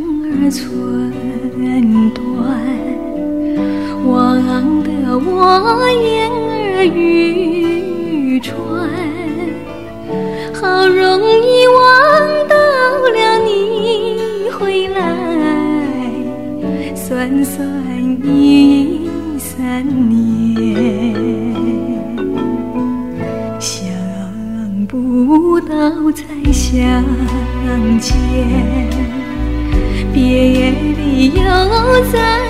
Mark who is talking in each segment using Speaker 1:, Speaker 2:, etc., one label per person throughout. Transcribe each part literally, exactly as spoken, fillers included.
Speaker 1: 儿寸断，忘得我言儿欲穿，好容易望到了你回来，算算已三年，想不到再相见，别离又在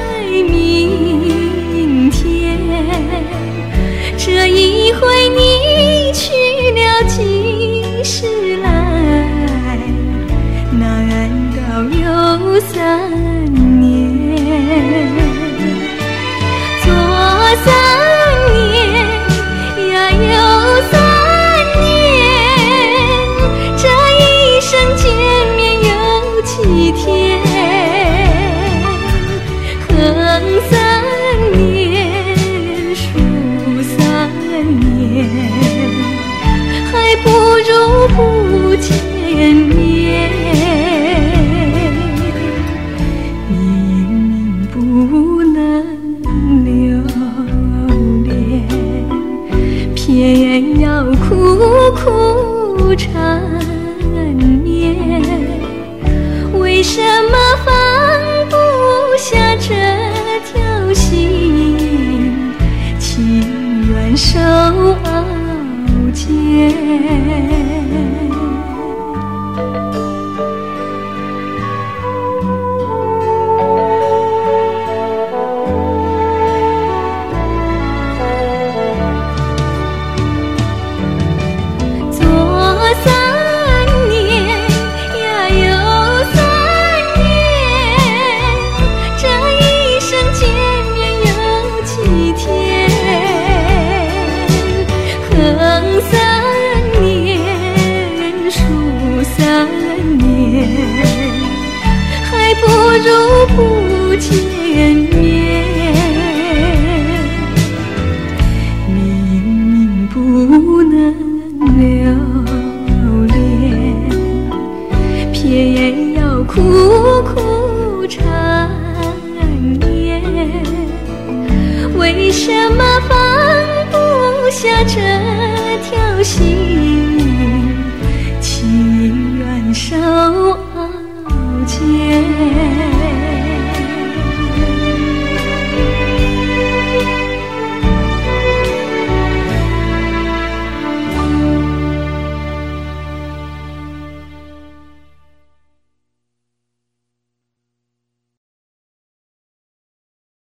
Speaker 1: 明天。这一回你去了几时来，难道有三年？左三年呀有三年，这一生见面有几天？横三年，竖三年，还不如不见面。明明不能留恋，偏要苦苦缠绵，为什么放不下这条心，情愿受熬煎？还不如不见面。明明不能留恋，偏要苦苦缠绵，为什么放不下这条心，情愿受熬煎？